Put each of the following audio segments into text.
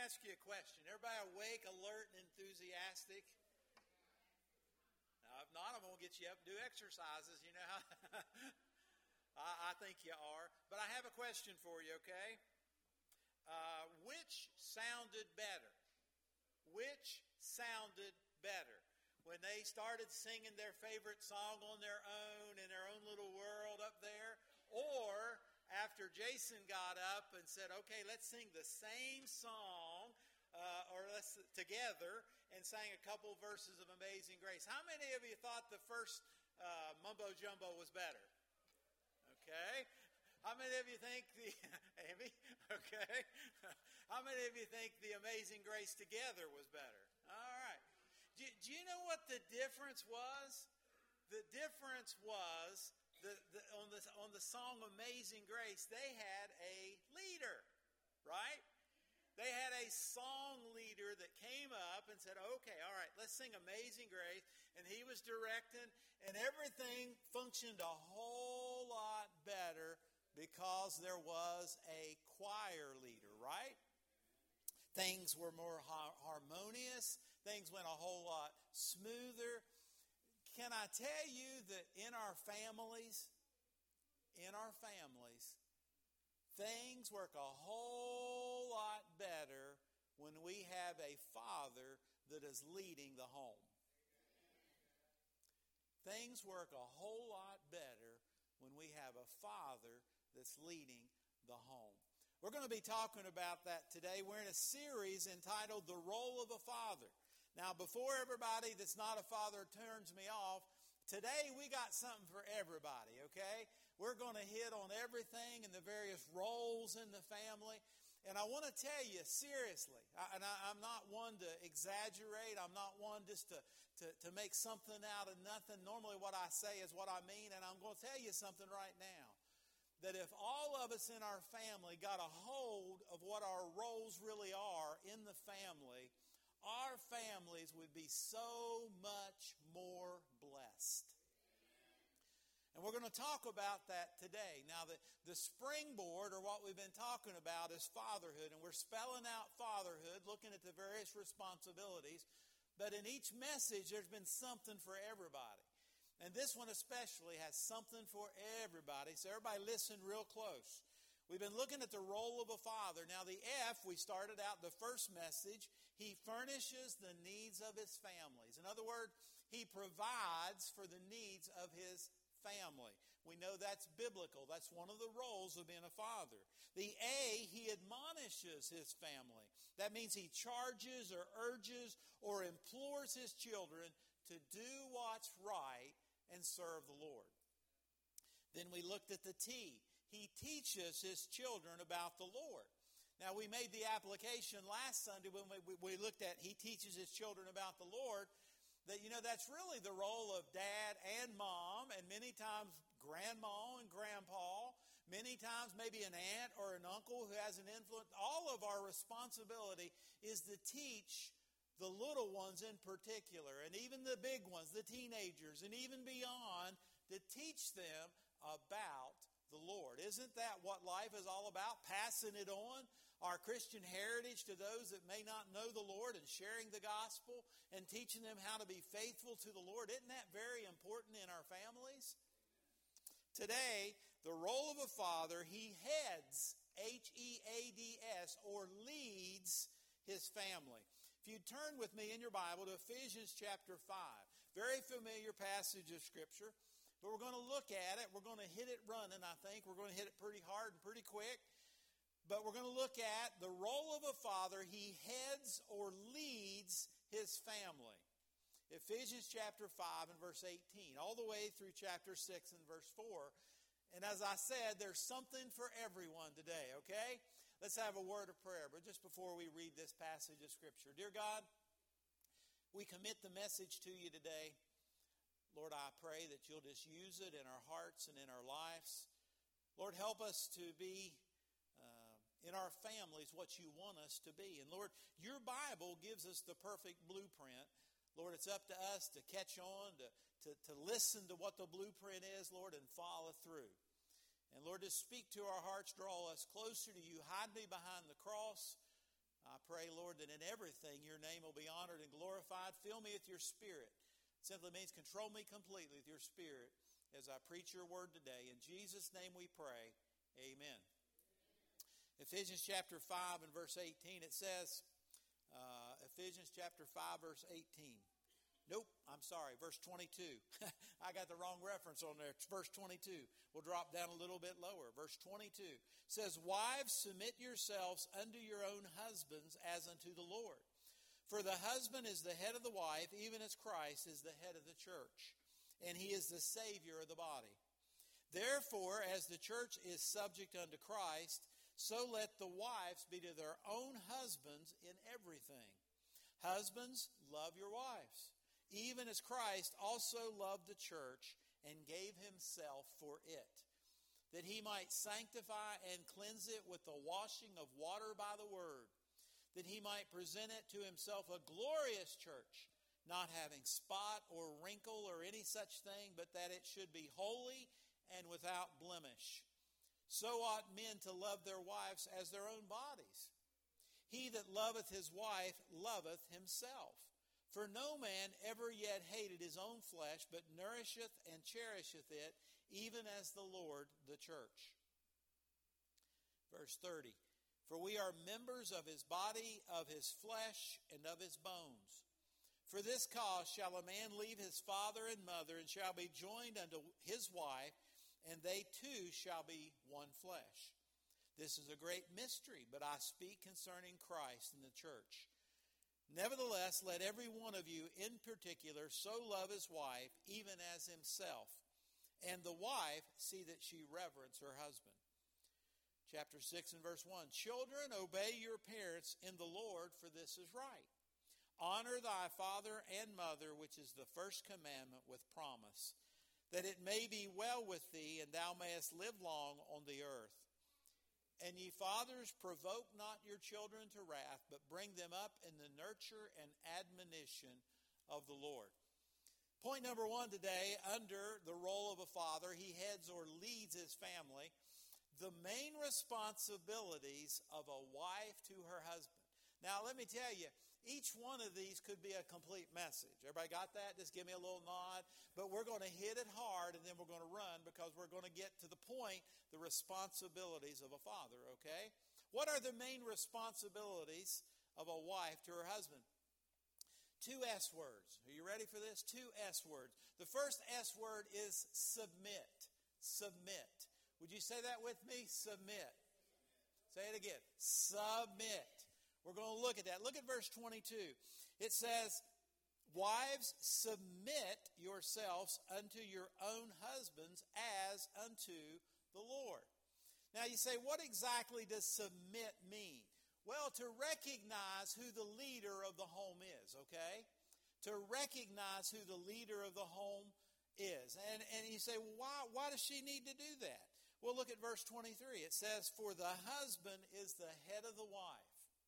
ask you a question. Everybody awake, alert, and enthusiastic? Now, if not, I'm going to get you up and do exercises. You know how I think you are. But I have a question for you, okay? Which sounded better? Which sounded better? When they started singing their favorite song on their own in their own little world up there, or after Jason got up and said, okay, let's sing the same song or let's together and sang a couple verses of Amazing Grace. How many of you thought the first Mumbo Jumbo was better? Okay. How many of you think Amy? Okay. How many of you think the Amazing Grace together was better? All right. Do you know what the difference was? The difference was on the song Amazing Grace, they had a leader, right? They had a song leader that came up and said, okay, all right, let's sing Amazing Grace. And he was directing, and everything functioned a whole lot better because there was a choir leader, right? Things were more harmonious. Things went a whole lot smoother. Can I tell you that in our families, things work a whole lot better when we have a father that is leading the home. Things work a whole lot better when we have a father that's leading the home. We're going to be talking about that today. We're in a series entitled The Role of a Father. Now, before everybody that's not a father turns me off, today we got something for everybody, okay? We're going to hit on everything and the various roles in the family. And I want to tell you, seriously, I'm not one to exaggerate. I'm not one just to make something out of nothing. Normally what I say is what I mean, and I'm going to tell you something right now. That if all of us in our family got a hold of what our roles really are in the family, our families would be so much more blessed. And we're going to talk about that today. Now, the springboard, or what we've been talking about, is fatherhood. And we're spelling out fatherhood, looking at the various responsibilities. But in each message, there's been something for everybody. And this one especially has something for everybody. So everybody listen real close. We've been looking at the role of a father. Now the F, we started out the first message. He furnishes the needs of his families. In other words, he provides for the needs of his family. We know that's biblical. That's one of the roles of being a father. The A, he admonishes his family. That means he charges or urges or implores his children to do what's right and serve the Lord. Then we looked at the T. He teaches his children about the Lord. Now, we made the application last Sunday when we looked at he teaches his children about the Lord, that, you know, that's really the role of dad and mom, and many times grandma and grandpa, many times maybe an aunt or an uncle who has an influence. All of our responsibility is to teach the little ones in particular, and even the big ones, the teenagers, and even beyond, to teach them about the Lord. Isn't that what life is all about? Passing it on, our Christian heritage to those that may not know the Lord, and sharing the gospel and teaching them how to be faithful to the Lord. Isn't that very important in our families? Today, the role of a father, he heads, H-E-A-D-S, or leads his family. If you turn with me in your Bible to Ephesians chapter 5, very familiar passage of Scripture, but we're going to look at it. We're going to hit it running, I think. We're going to hit it pretty hard and pretty quick. But we're going to look at the role of a father. He heads or leads his family. Ephesians chapter 5 and verse 18, all the way through chapter 6 and verse 4. And as I said, there's something for everyone today, okay? Let's have a word of prayer. But just before we read this passage of Scripture, dear God, we commit the message to you today. Lord, I pray that you'll just use it in our hearts and in our lives. Lord, help us to be in our families what you want us to be. And Lord, your Bible gives us the perfect blueprint. Lord, it's up to us to catch on, to listen to what the blueprint is, Lord, and follow through. And Lord, just speak to our hearts, draw us closer to you. Hide me behind the cross. I pray, Lord, that in everything your name will be honored and glorified. Fill me with your Spirit. It simply means control me completely with your Spirit as I preach your word today. In Jesus' name we pray. Amen. Ephesians chapter 5 and verse 18, it says, Ephesians chapter 5, verse 18. Nope, I'm sorry, verse 22. I got the wrong reference on there. It's verse 22. We'll drop down a little bit lower. Verse 22 says, Wives, submit yourselves unto your own husbands as unto the Lord. For the husband is the head of the wife, even as Christ is the head of the church, and he is the Savior of the body. Therefore, as the church is subject unto Christ, so let the wives be to their own husbands in everything. Husbands, love your wives, even as Christ also loved the church and gave himself for it, that he might sanctify and cleanse it with the washing of water by the word, that he might present it to himself a glorious church, not having spot or wrinkle or any such thing, but that it should be holy and without blemish. So ought men to love their wives as their own bodies. He that loveth his wife loveth himself. For no man ever yet hated his own flesh, but nourisheth and cherisheth it, even as the Lord the church. Verse 30, For we are members of his body, of his flesh, and of his bones. For this cause shall a man leave his father and mother, and shall be joined unto his wife, and they two shall be one flesh. This is a great mystery, but I speak concerning Christ and the church. Nevertheless, let every one of you in particular so love his wife, even as himself, and the wife see that she reverence her husband. Chapter 6 and verse 1, Children, obey your parents in the Lord, for this is right. Honor thy father and mother, which is the first commandment with promise, that it may be well with thee, and thou mayest live long on the earth. And ye fathers, provoke not your children to wrath, but bring them up in the nurture and admonition of the Lord. Point number 1 today, under the role of a father, he heads or leads his family. The main responsibilities of a wife to her husband. Now, let me tell you, each one of these could be a complete message. Everybody got that? Just give me a little nod. But we're going to hit it hard, and then we're going to run, because we're going to get to the point, the responsibilities of a father, okay? What are the main responsibilities of a wife to her husband? 2 S words. Are you ready for this? 2 S words. The first S word is submit. Submit. Would you say that with me? Submit. Say it again. Submit. We're going to look at that. Look at verse 22. It says, Wives, submit yourselves unto your own husbands as unto the Lord. Now you say, what exactly does submit mean? Well, to recognize who the leader of the home is, okay? To recognize who the leader of the home is. And you say, well, why does she need to do that? Well, look at verse 23. It says, For the husband is the head of the wife,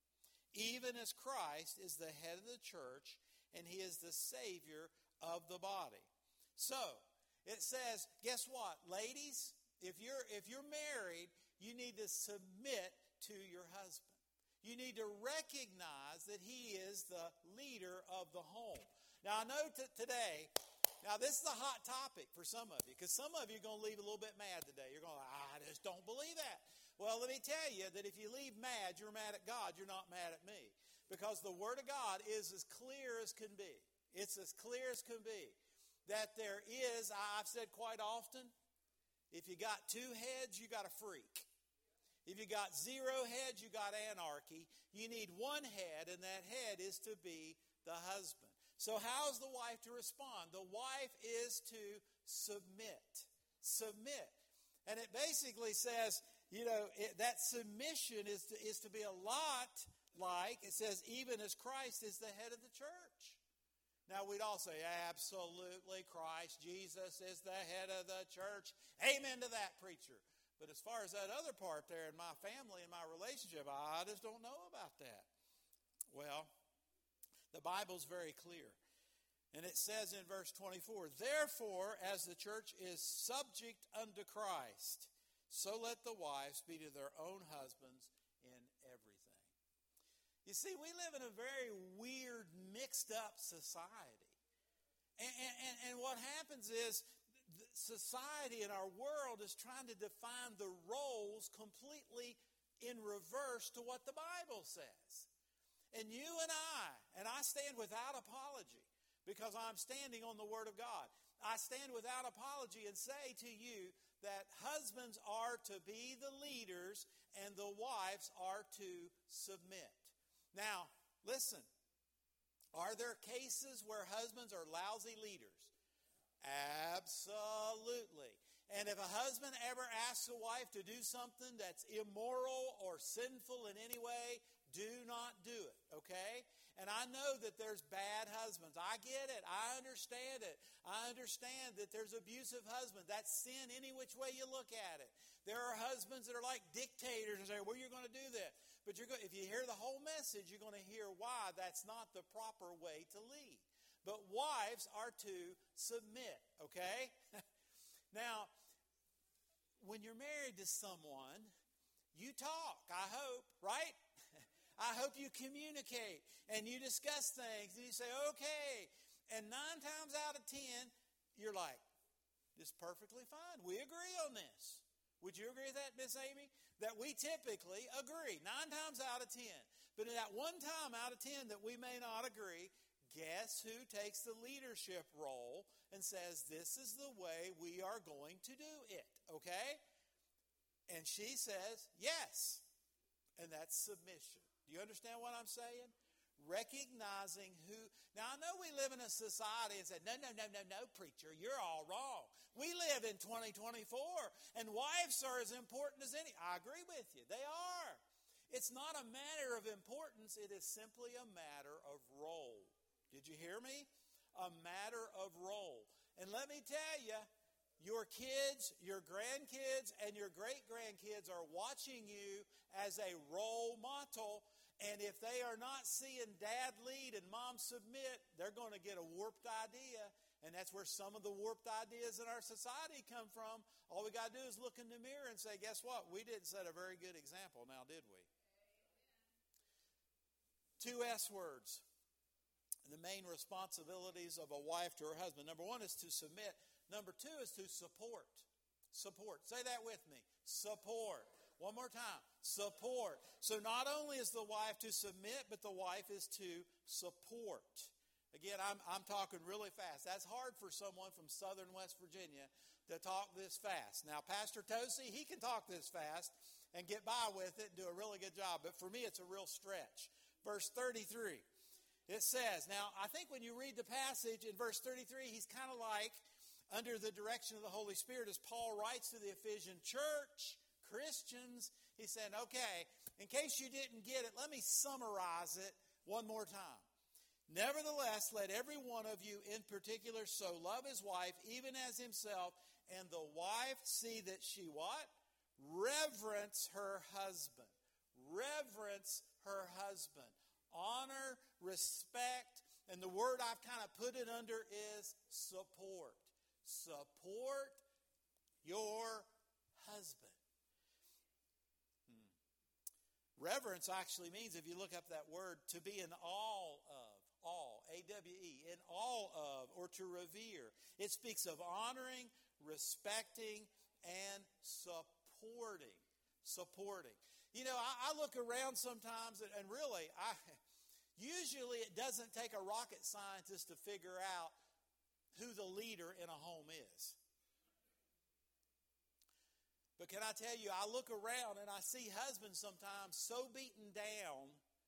even as Christ is the head of the church, and he is the Savior of the body. So, it says, guess what? Ladies, if you're married, you need to submit to your husband. You need to recognize that he is the leader of the home. Now, I know today, now this is a hot topic for some of you, because some of you are going to leave a little bit mad today. You're going, I just don't believe that. Well, let me tell you that if you leave mad, you're mad at God. You're not mad at me. Because the Word of God is as clear as can be. It's as clear as can be. That there is, I've said quite often, if you got 2 heads, you got a freak. If you got 0 heads, you got anarchy. You need 1 head, and that head is to be the husband. So how's the wife to respond? The wife is to submit. Submit. And it basically says, that submission is to be a lot like, it says, even as Christ is the head of the church. Now, we'd all say, absolutely, Christ, Jesus is the head of the church. Amen to that, preacher. But as far as that other part there in my family and my relationship, I just don't know about that. Well, the Bible's very clear. And it says in verse 24, Therefore, as the church is subject unto Christ, so let the wives be to their own husbands in everything. You You see, we live in a very weird, mixed up society. And what happens is society and our world is trying to define the roles completely in reverse to what the Bible says. And you and I stand without apology because I'm standing on the Word of God. I stand without apology and say to you that husbands are to be the leaders and the wives are to submit. Now, listen, are there cases where husbands are lousy leaders? Absolutely. And if a husband ever asks a wife to do something that's immoral or sinful in any way, do not do it, okay? And I know that there's bad husbands. I get it. I understand it. I understand that there's abusive husbands. That's sin any which way you look at it. There are husbands that are like dictators and say, well, you're going to do that. But if you hear the whole message, you're going to hear why that's not the proper way to lead. But wives are to submit, okay? Now, when you're married to someone, you talk, I hope, right? I hope you communicate and you discuss things and you say, okay. And 9 times out of 10, you're like, this is perfectly fine. We agree on this. Would you agree with that, Miss Amy? That we typically agree 9 times out of 10. But in that one time out of 10 that we may not agree, guess who takes the leadership role and says, this is the way we are going to do it, okay? And she says, yes. And that's submission. Do you understand what I'm saying? Recognizing who. Now, I know we live in a society and say, no, preacher, you're all wrong. We live in 2024, and wives are as important as any. I agree with you. They are. It's not a matter of importance. It is simply a matter of role. Did you hear me? A matter of role. And let me tell you, your kids, your grandkids, and your great-grandkids are watching you as a role model. And if they are not seeing dad lead and mom submit, they're going to get a warped idea. And that's where some of the warped ideas in our society come from. All we got to do is look in the mirror and say, guess what? We didn't set a very good example now, did we? Amen. 2 S words. The main responsibilities of a wife to her husband. Number 1 is to submit. Number 2 is to support. Support. Say that with me. Support. One more time. Support. So not only is the wife to submit, but the wife is to support. Again, I'm talking really fast. That's hard for someone from southern West Virginia to talk this fast. Now, Pastor Tosi, he can talk this fast and get by with it and do a really good job. But for me, it's a real stretch. Verse 33. It says, now, I think when you read the passage in verse 33, he's kind of like under the direction of the Holy Spirit as Paul writes to the Ephesian church, Christians. He said, okay, in case you didn't get it, let me summarize it one more time. Nevertheless, let every one of you in particular so love his wife, even as himself, and the wife see that she what? Reverence her husband. Reverence her husband. Honor, respect, and the word I've kind of put it under is support. Support your husband. Reverence actually means, if you look up that word, to be in awe of. All, A-W-E, in awe of, or to revere. It speaks of honoring, respecting, and supporting. Supporting. You know, I look around sometimes, and really, usually it doesn't take a rocket scientist to figure out who the leader in a home is. But can I tell you, I look around and I see husbands sometimes so beaten down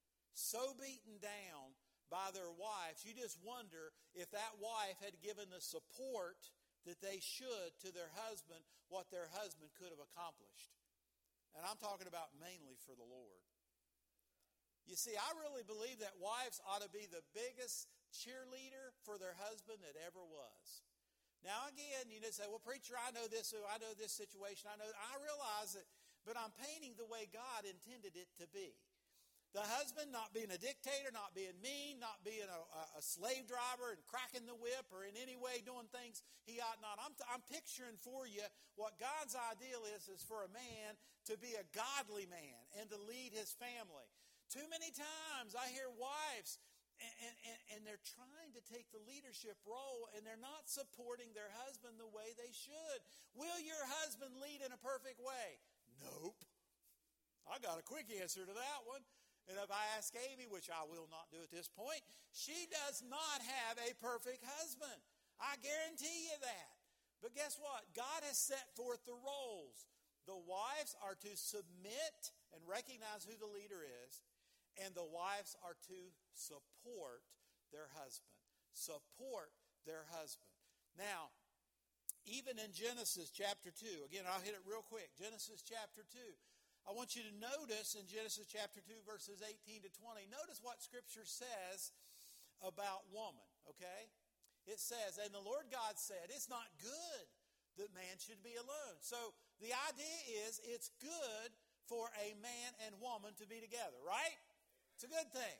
by their wives, you just wonder if that wife had given the support that they should to their husband, what their husband could have accomplished. And I'm talking about mainly for the Lord. You see, I really believe that wives ought to be the biggest cheerleader for their husband that ever was. Now again, you say, well, preacher, I know this situation, I realize it, but I'm painting the way God intended it to be. The husband not being a dictator, not being mean, not being a slave driver and cracking the whip or in any way doing things he ought not. I'm picturing for you what God's ideal is for a man to be a godly man and to lead his family. Too many times I hear wives and they're trying to take the leadership role and they're not supporting their husband the way they should. Will your husband lead in a perfect way? Nope. I got a quick answer to that one. And if I ask Amy, which I will not do at this point, she does not have a perfect husband. I guarantee you that. But guess what? God has set forth the roles. The wives are to submit and recognize who the leader is. And the wives are to support their husband. Support their husband. Now, even in Genesis chapter 2, again, I'll hit it real quick. Genesis chapter 2. I want you to notice in Genesis chapter 2, verses 18 to 20, notice what Scripture says about woman, okay? It says, and the Lord God said, it's not good that man should be alone. So the idea is it's good for a man and woman to be together, right? It's a good thing.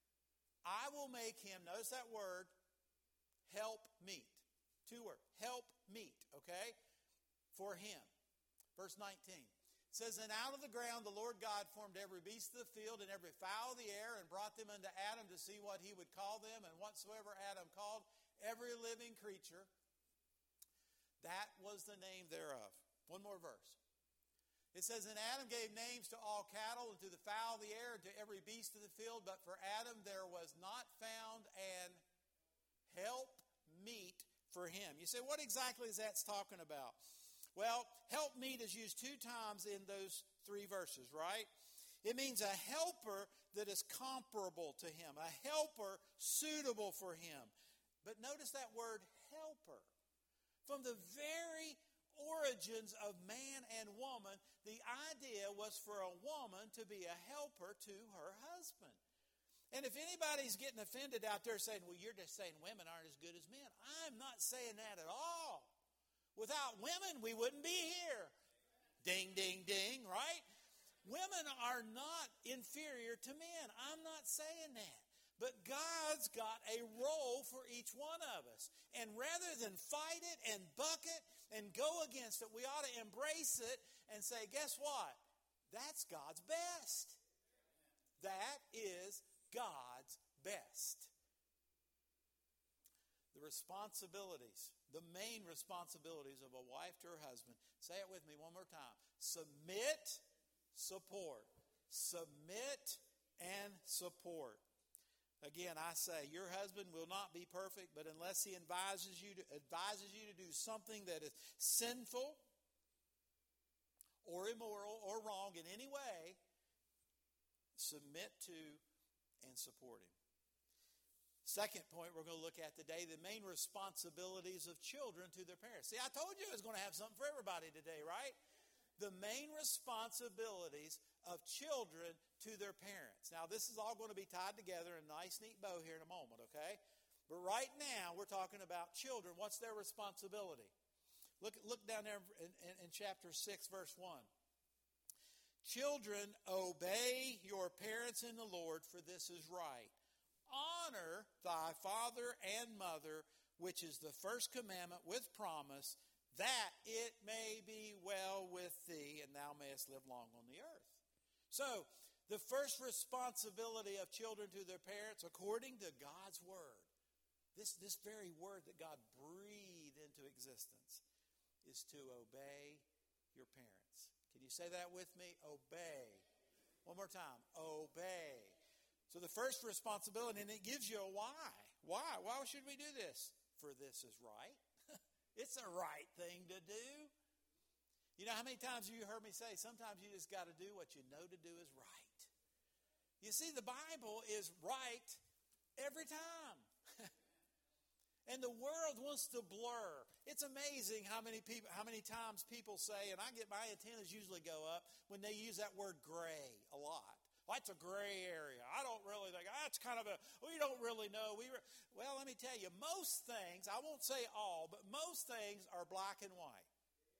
I will make him, notice that word, help meet. 2 words, help meet, okay? For him. Verse 19. It says, and out of the ground the Lord God formed every beast of the field and every fowl of the air and brought them unto Adam to see what he would call them. And whatsoever Adam called every living creature, that was the name thereof. One more verse. It says, and Adam gave names to all cattle and to the fowl of the air and to every beast of the field. But for Adam there was not found an help meet for him. You say, what exactly is that talking about? Well, help meet is used 2 times in those 3 verses, right? It means a helper that is comparable to him, a helper suitable for him. But notice that word helper. From the very origins of man and woman, the idea was for a woman to be a helper to her husband. And if anybody's getting offended out there saying, well, you're just saying women aren't as good as men, I'm not saying that at all. Without women, we wouldn't be here. Ding, ding, ding, right? Women are not inferior to men. I'm not saying that. But God's got a role for each one of us. And rather than fight it and buck it and go against it, we ought to embrace it and say, guess what? That's God's best. That is God's best. The responsibilities, the main responsibilities of a wife to her husband. Say it with me one more time. Submit, support. Submit and support. Again, I say, your husband will not be perfect, but unless he advises you to do something that is sinful or immoral or wrong in any way, submit to and support him. Second point we're going to look at today, the main responsibilities of children to their parents. See, I told you I was going to have something for everybody today, right? The main responsibilities of children to their parents. Now, this is all going to be tied together in a nice, neat bow here in a moment, okay? But right now, we're talking about children. What's their responsibility? Look down there in chapter 6, verse 1. Children, obey your parents in the Lord, for this is right. Honor thy father and mother, which is the first commandment with promise, that it may be well with thee, and thou mayest live long on the earth. So, the first responsibility of children to their parents, according to God's word, this very word that God breathed into existence, is to obey your parents. Can you say that with me? Obey. One more time. Obey. So the first responsibility, and it gives you a why. Why? Why should we do this? For this is right. It's a right thing to do. You know how many times you heard me say, sometimes you just got to do what you know to do is right. You see, the Bible is right every time. And the world wants to blur. It's amazing how many times people say, and my antennas usually go up when they use that word gray a lot. Well, that's a gray area. I don't really think, that's kind of we don't really know. Well, let me tell you, most things, I won't say all, but most things are black and white.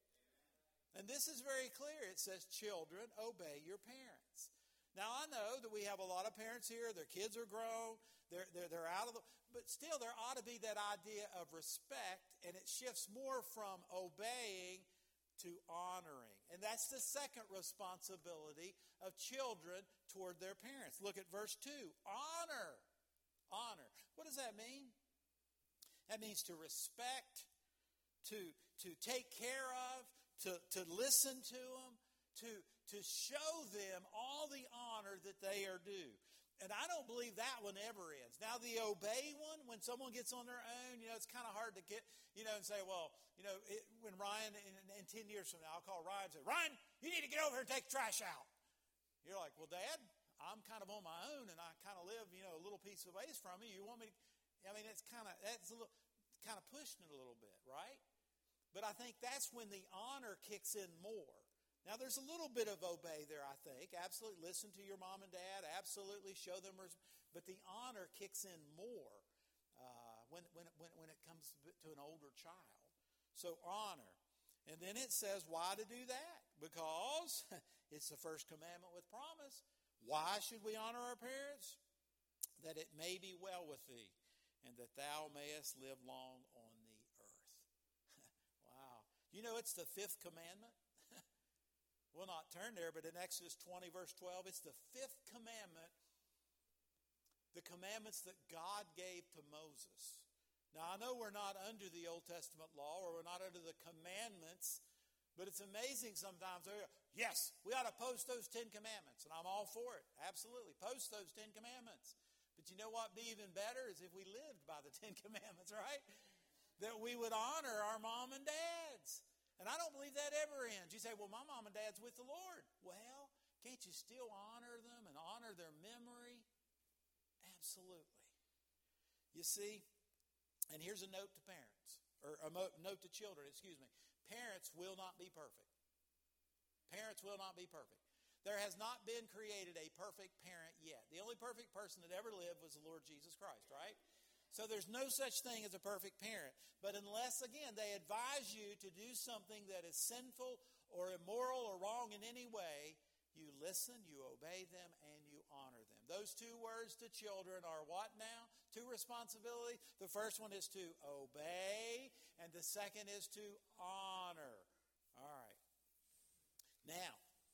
And this is very clear. It says, children, obey your parents. Now, I know that we have a lot of parents here. Their kids are grown. They're out of the... But still, there ought to be that idea of respect, and it shifts more from obeying to honoring. And that's the second responsibility of children toward their parents. Look at verse 2. Honor. Honor. What does that mean? That means to respect, to take care of, to listen to them, to show them all the honor that they are due. And I don't believe that one ever ends. Now, the obey one, when someone gets on their own, it's kind of hard to get, and say, well, when Ryan, in 10 years from now, I'll call Ryan and say, Ryan, you need to get over here and take the trash out. You're like, well, Dad, I'm kind of on my own, and I kind of live, a little piece of ways from you. You want me to, that's a little, kind of pushing it a little bit, right? But I think that's when the honor kicks in more. Now, there's a little bit of obey there, I think. Absolutely listen to your mom and dad. Absolutely show them. But the honor kicks in more when it comes to an older child. So honor. And then it says why to do that. Because it's the first commandment with promise. Why should we honor our parents? That it may be well with thee, and that thou mayest live long on the earth. Wow. It's the fifth commandment. We'll not turn there, but in Exodus 20, verse 12, it's the fifth commandment, the commandments that God gave to Moses. Now, I know we're not under the Old Testament law, or we're not under the commandments, but it's amazing sometimes. Yes, we ought to post those 10 commandments, and I'm all for it. Absolutely, post those 10 commandments. But you know what would be even better is if we lived by the 10 commandments, right? That we would honor our mom and dads. And I don't believe that ever ends. You say, well, my mom and dad's with the Lord. Well, can't you still honor them and honor their memory? Absolutely. You see, and here's a note to parents, or a note to children, Parents will not be perfect. Parents will not be perfect. There has not been created a perfect parent yet. The only perfect person that ever lived was the Lord Jesus Christ, right? So there's no such thing as a perfect parent. But unless, again, they advise you to do something that is sinful or immoral or wrong in any way, you listen, you obey them, and you honor them. Those two words to children are what now? Two responsibilities. The first one is to obey, and the second is to honor. All right. Now,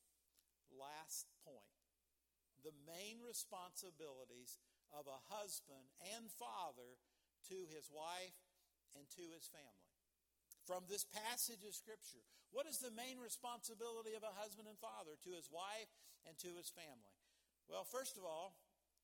last point. The main responsibilities of a husband and father to his wife and to his family. From this passage of Scripture, what is the main responsibility of a husband and father to his wife and to his family? Well, first of all,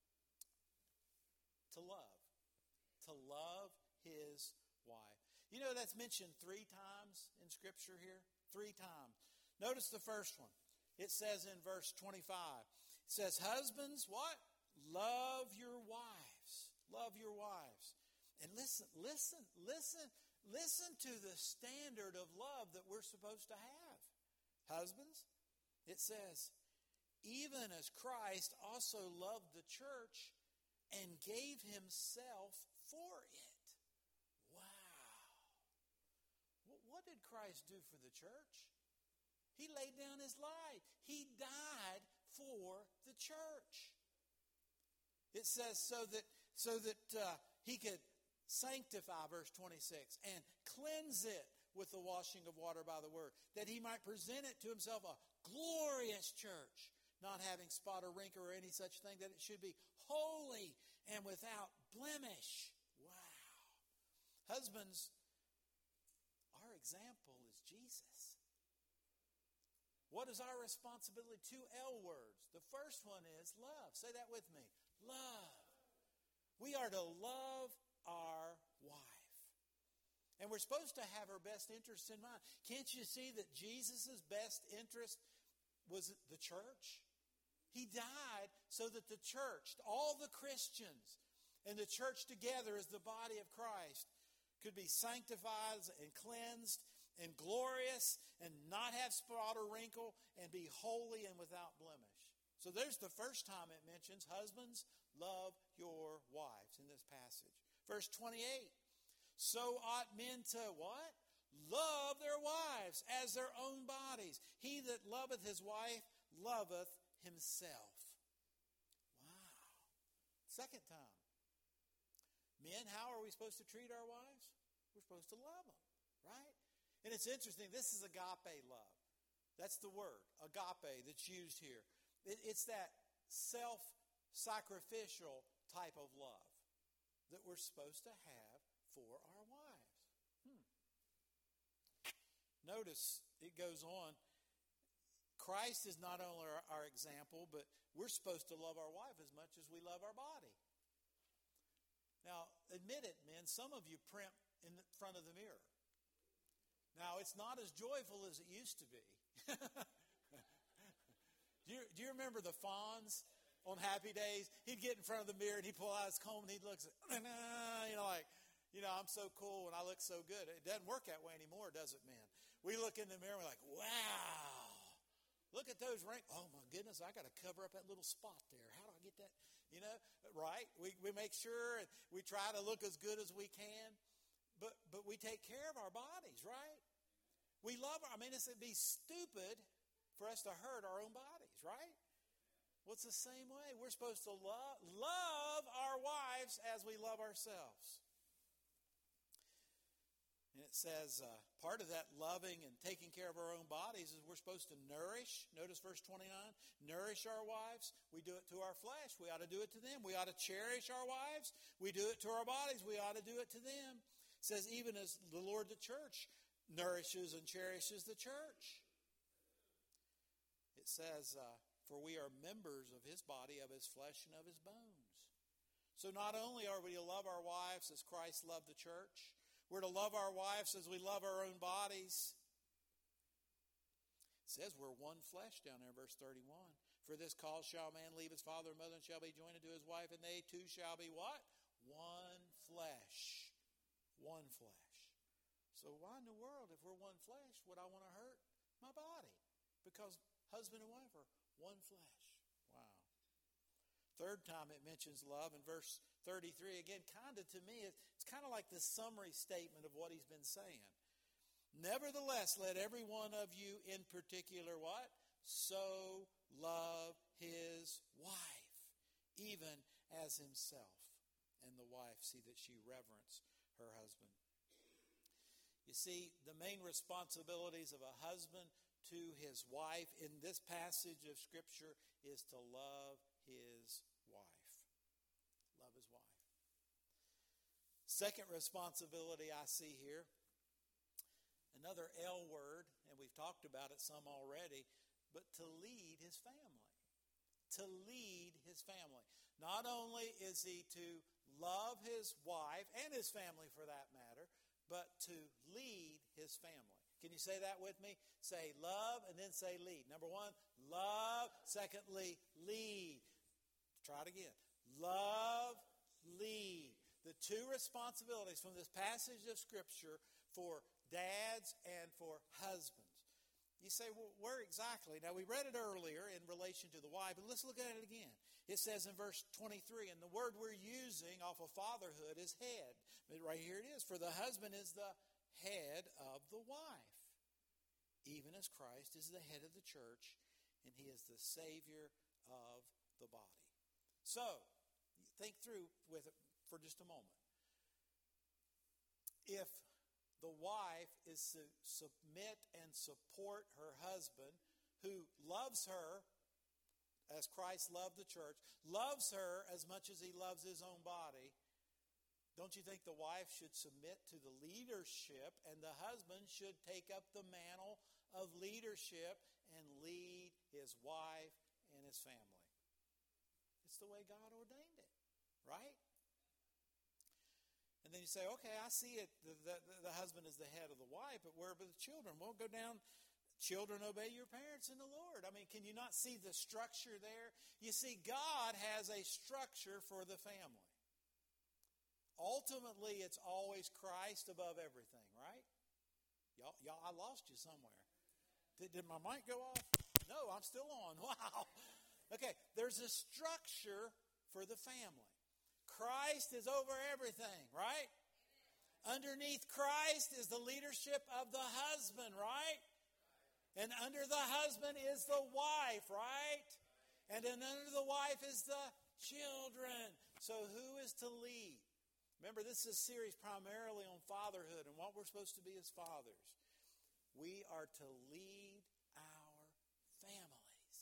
to love. To love his wife. That's mentioned 3 times in Scripture here. 3 times. Notice the first one. It says in verse 25. It says, husbands, what? Love your wives. Love your wives. And listen to the standard of love that we're supposed to have. Husbands, it says, even as Christ also loved the church and gave himself for it. Wow. What did Christ do for the church? He laid down his life. He died for the church. It says so that he could sanctify, verse 26, and cleanse it with the washing of water by the word, that he might present it to himself a glorious church, not having spot or wrinkle or any such thing, that it should be holy and without blemish. Wow. Husbands, our example is Jesus. What is our responsibility? 2 L words. The first one is love. Say that with me. Love. We are to love our wife. And we're supposed to have her best interests in mind. Can't you see that Jesus' best interest was the church? He died so that the church, all the Christians, and the church together as the body of Christ could be sanctified and cleansed and glorious and not have spot or wrinkle and be holy and without blemish. So there's the first time it mentions, husbands, love your wives in this passage. Verse 28, so ought men to what? Love their wives as their own bodies. He that loveth his wife loveth himself. Wow. Second time. Men, how are we supposed to treat our wives? We're supposed to love them, right? And it's interesting, this is agape love. That's the word, agape, that's used here. It's that self-sacrificial type of love that we're supposed to have for our wives. Notice it goes on. Christ is not only our example, but we're supposed to love our wife as much as we love our body. Now, admit it, men, some of you primp in front of the mirror. Now, it's not as joyful as it used to be. Do you remember the Fonz on Happy Days? He'd get in front of the mirror and he'd pull out his comb and he'd look, I'm so cool and I look so good. It doesn't work that way anymore, does it, man? We look in the mirror and we're like, wow, look at those rings. Oh, my goodness, I got to cover up that little spot there. How do I get that? Right? We make sure and we try to look as good as we can, but we take care of our bodies, right? We love it'd be stupid for us to hurt our own bodies, right? Well, it's the same way. We're supposed to love our wives as we love ourselves. And it says, part of that loving and taking care of our own bodies is we're supposed to nourish. Notice verse 29, nourish our wives. We do it to our flesh. We ought to do it to them. We ought to cherish our wives. We do it to our bodies. We ought to do it to them. It says, even as the Lord the church nourishes and cherishes the church. It says, for we are members of his body, of his flesh, and of his bones. So not only are we to love our wives as Christ loved the church, we're to love our wives as we love our own bodies. It says we're one flesh down there, verse 31. For this cause shall a man leave his father and mother and shall be joined to his wife, and they two shall be what? One flesh. One flesh. So why in the world, if we're one flesh, would I want to hurt my body? Because husband and wife are one flesh. Wow. Third time it mentions love in verse 33. Again, kind of to me, it's kind of like the summary statement of what he's been saying. Nevertheless, let every one of you in particular what? So love his wife, even as himself. And the wife, see that she reverence her husband. You see, the main responsibilities of a husband to his wife in this passage of Scripture is to love his wife. Love his wife. Second responsibility I see here, another L word, and we've talked about it some already, but to lead his family. To lead his family. Not only is he to love his wife and his family for that matter, but to lead his family. Can you say that with me? Say love and then say lead. Number one, love. Secondly, lead. Try it again. Love, lead. The two responsibilities from this passage of Scripture for dads and for husbands. You say, well, where exactly? Now, we read it earlier in relation to the wife, but let's look at it again. It says in verse 23, and the word we're using off of fatherhood is head. But right here it is. For the husband is the head of the wife, even as Christ is the head of the church, and he is the Savior of the body. So, think through with it for just a moment. If the wife is to submit and support her husband, who loves her as Christ loved the church, loves her as much as he loves his own body, don't you think the wife should submit to the leadership and the husband should take up the mantle of leadership and lead his wife and his family? It's the way God ordained it, right? And then you say, okay, I see it. The husband is the head of the wife, but where are the children? Well, go down. Children, obey your parents in the Lord. I mean, can you not see the structure there? You see, God has a structure for the family. Ultimately, it's always Christ above everything, right? Y'all, I lost you somewhere. Did my mic go off? No, I'm still on. Wow. Okay, there's a structure for the family. Christ is over everything, right? Underneath Christ is the leadership of the husband, right? And under the husband is the wife, right? And then under the wife is the children. So who is to lead? Remember, this is a series primarily on fatherhood and what we're supposed to be as fathers. We are to lead our families.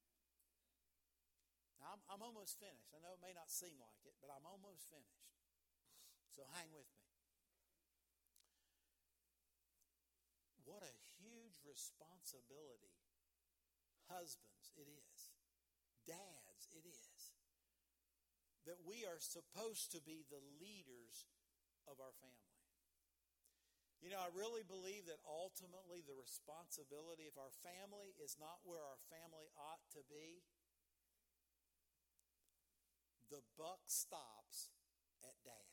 Now, I'm almost finished. I know it may not seem like it, but I'm almost finished. So hang with me. What a huge responsibility, husbands, it is. Dads, it is. That we are supposed to be the leaders of our family. You know, I really believe that ultimately the responsibility, if our family is not where our family ought to be, the buck stops at dad.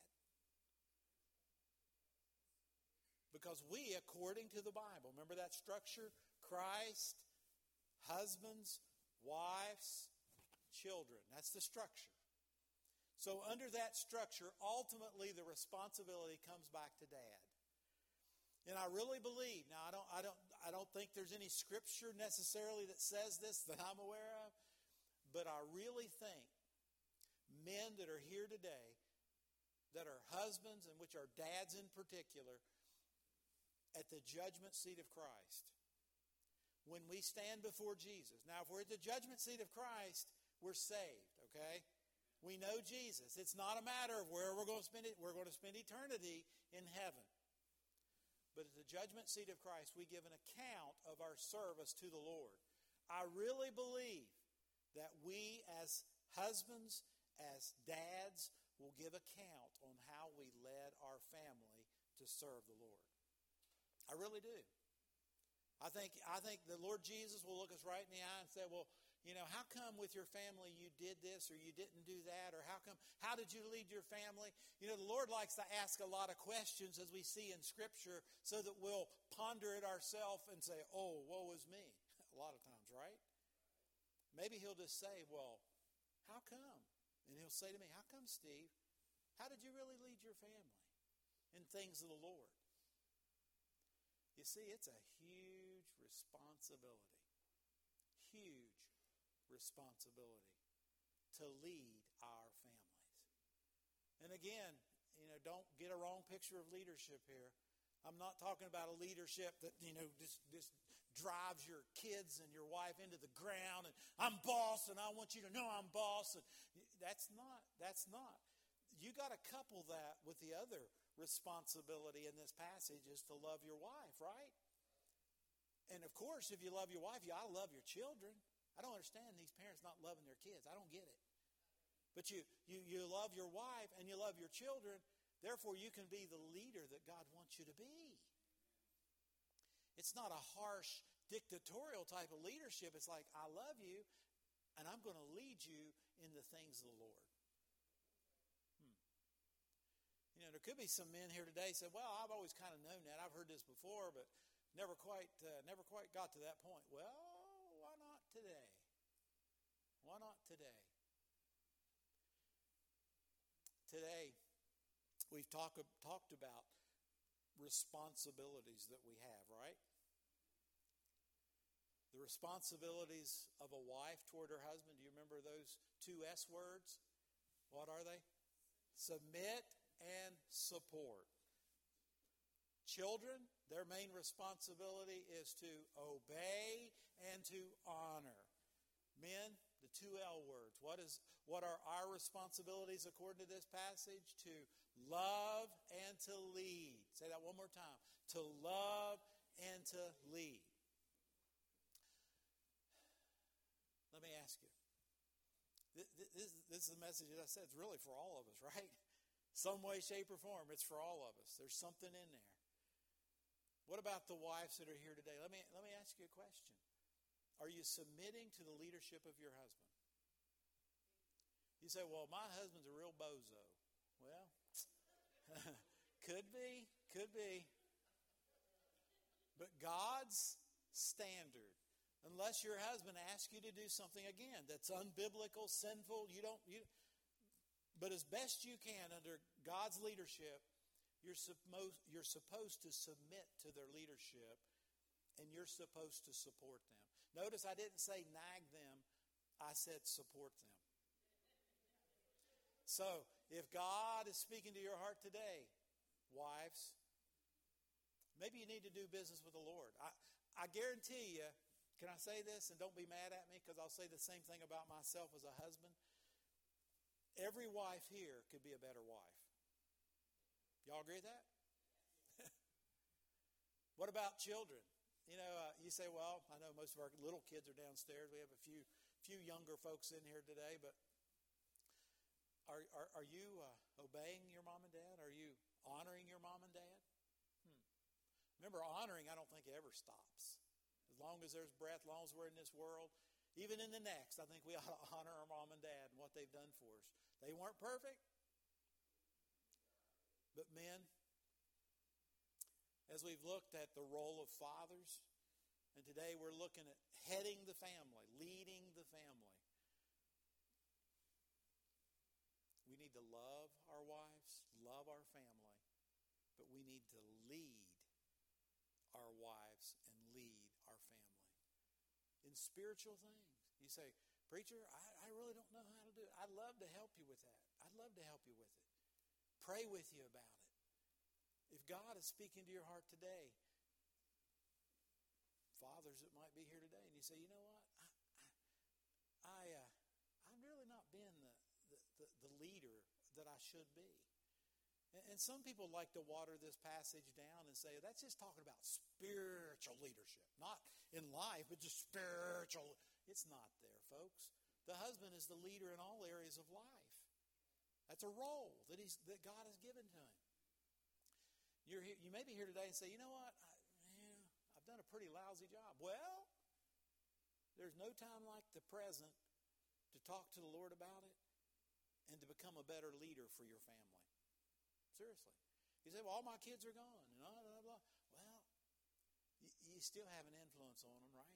Because we, according to the Bible, remember that structure? Christ, husbands, wives, children. That's the structure. So under that structure, ultimately the responsibility comes back to dad. And I really believe, now I don't think there's any scripture necessarily that says this that I'm aware of, but I really think men that are here today, that are husbands and which are dads in particular, at the judgment seat of Christ, when we stand before Jesus. Now, if we're at the judgment seat of Christ, we're saved, okay? We know Jesus. It's not a matter of where we're going to spend it. We're going to spend eternity in heaven. But at the judgment seat of Christ, we give an account of our service to the Lord. I really believe that we as husbands, as dads, will give account on how we led our family to serve the Lord. I really do. I think the Lord Jesus will look us right in the eye and say, well, you know, how come with your family you did this or you didn't do that? Or how did you lead your family? You know, the Lord likes to ask a lot of questions as we see in Scripture so that we'll ponder it ourselves and say, oh, woe is me. A lot of times, right? Maybe He'll just say, well, how come? And He'll say to me, how come, Steve? How did you really lead your family in things of the Lord? You see, it's a huge responsibility. Huge responsibility to lead our families. And again, you know, don't get a wrong picture of leadership here. I'm not talking about a leadership that, you know, just drives your kids and your wife into the ground and I'm boss and I want you to know I'm boss. And that's not. You got to couple that with the other responsibility in this passage is to love your wife, right? And of course, if you love your wife, you ought to love your children. I don't understand these parents not loving their kids. I don't get it. But you love your wife and you love your children. Therefore, you can be the leader that God wants you to be. It's not a harsh, dictatorial type of leadership. It's like, I love you, and I'm going to lead you in the things of the Lord. You know, there could be some men here today who say, well, I've always kind of known that. I've heard this before, but never quite got to that point. Well, why not today? Why not today? Today, we've talked about responsibilities that we have, right? The responsibilities of a wife toward her husband. Do you remember those two S words? What are they? Submit and support. Children, their main responsibility is to obey and to honor. Men, the two L words. What are our responsibilities according to this passage? To love and to lead. Say that one more time. To love and to lead. Let me ask you. This is the message that I said. It's really for all of us, right? Some way, shape, or form, it's for all of us. There's something in there. What about the wives that are here today? Let me ask you a question. Are you submitting to the leadership of your husband? You say, well, my husband's a real bozo. Well, could be. But God's standard, unless your husband asks you to do something, again, that's unbiblical, sinful, but as best you can under God's leadership, you're supposed to submit to their leadership, and you're supposed to support them. Notice I didn't say nag them, I said support them. So, if God is speaking to your heart today, wives, Maybe you need to do business with the Lord. I guarantee you, can I say this, and don't be mad at me, because I'll say the same thing about myself as a husband. Every wife here could be a better wife. Y'all agree with that? What about children? You know, you say, well, I know most of our little kids are downstairs. We have a few younger folks in here today, but are you obeying your mom and dad? Are you honoring your mom and dad? Remember, honoring, I don't think it ever stops. As long as there's breath, as long as we're in this world, even in the next, I think we ought to honor our mom and dad and what they've done for us. They weren't perfect, but men, as we've looked at the role of fathers, and today we're looking at heading the family, leading the family. We need to love our wives, love our family, but we need to lead our wives and lead our family in spiritual things. You say, preacher, I really don't know how to do it. I'd love to help you with that. I'd love to help you with it. Pray with you about it. If God is speaking to your heart today, fathers that might be here today, and you say, you know what, I'm really not being the leader that I should be. And some people like to water this passage down and say, that's just talking about spiritual leadership. Not in life, but just spiritual. It's not there, folks. The husband is the leader in all areas of life. That's a role that God has given to him. You may be here today and say, you know what, I've done a pretty lousy job. Well, there's no time like the present to talk to the Lord about it and to become a better leader for your family. Seriously. You say, well, all my kids are gone. And blah, blah, blah. Well, you still have an influence on them, right?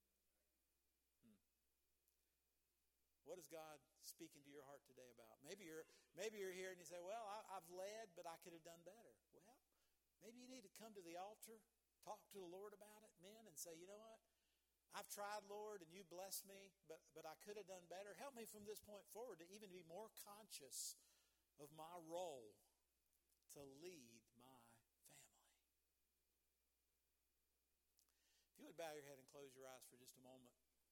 What is God speaking to your heart today about? Maybe you're here and you say, well, I've led, but I could have done better. Well, maybe you need to come to the altar, talk to the Lord about it, men, and say, you know what? I've tried, Lord, and you blessed me, but I could have done better. Help me from this point forward to even be more conscious of my role to lead my family. If you would bow your head and close your eyes for just a moment.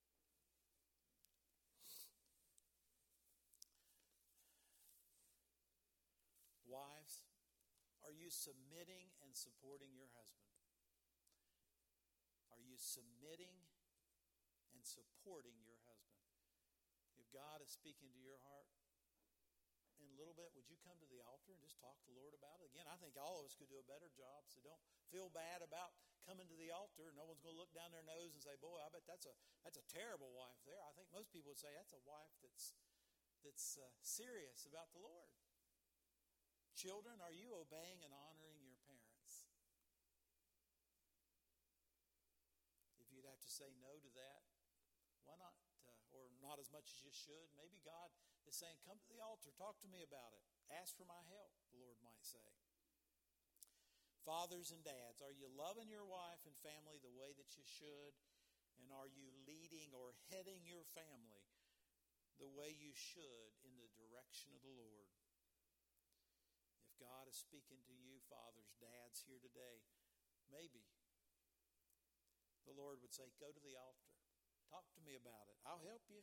Wives, are you submitting and supporting your husband? Are you submitting and supporting your husband? If God is speaking to your heart in a little bit, would you come to the altar and just talk to the Lord about it? Again, I think all of us could do a better job, so don't feel bad about coming to the altar. No one's going to look down their nose and say, boy, I bet that's a terrible wife there. I think most people would say that's a wife that's serious about the Lord. Children, are you obeying and honoring your parents? If you'd have to say no to that, why not? Or not as much as you should. Maybe God is saying, come to the altar, talk to me about it. Ask for my help, the Lord might say. Fathers and dads, are you loving your wife and family the way that you should? And are you leading or heading your family the way you should in the direction of the Lord? If God is speaking to you, fathers, dads here today, maybe the Lord would say, go to the altar. Talk to me about it. I'll help you.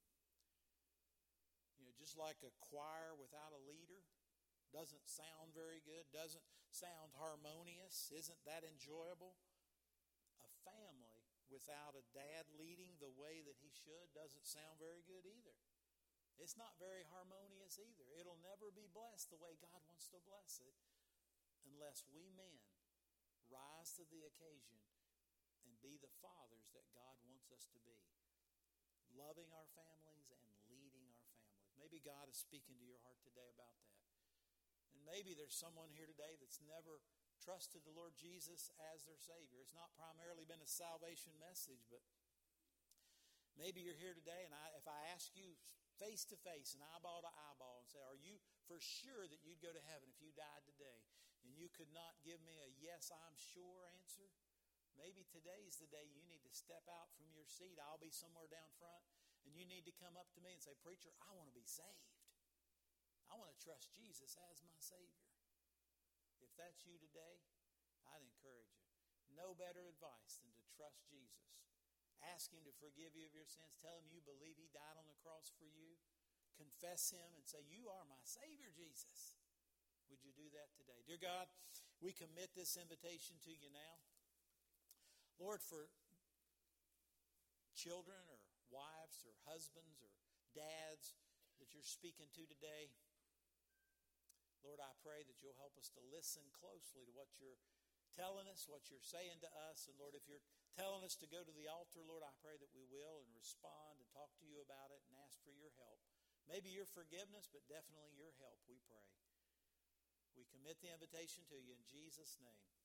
You know, just like a choir without a leader doesn't sound very good, doesn't sound harmonious, isn't that enjoyable? A family without a dad leading the way that he should doesn't sound very good either. It's not very harmonious either. It'll never be blessed the way God wants to bless it unless we men rise to the occasion and be the fathers that God wants us to be, loving our families and leading our families. Maybe God is speaking to your heart today about that. And maybe there's someone here today that's never trusted the Lord Jesus as their Savior. It's not primarily been a salvation message, but maybe you're here today, and if I ask you face to face and eyeball to eyeball and say, are you for sure that you'd go to heaven if you died today? And you could not give me a yes, I'm sure answer. Maybe today's the day you need to step out from your seat. I'll be somewhere down front. And you need to come up to me and say, preacher, I want to be saved. I want to trust Jesus as my Savior. If that's you today, I'd encourage you. No better advice than to trust Jesus. Ask Him to forgive you of your sins. Tell Him you believe He died on the cross for you. Confess Him and say, you are my Savior, Jesus. Would you do that today? Dear God, we commit this invitation to you now. Lord, for children or wives or husbands or dads that you're speaking to today, Lord, I pray that you'll help us to listen closely to what you're telling us, what you're saying to us. And Lord, if you're telling us to go to the altar, Lord, I pray that we will and respond and talk to you about it and ask for your help. Maybe your forgiveness, but definitely your help, we pray. We commit the invitation to you in Jesus' name.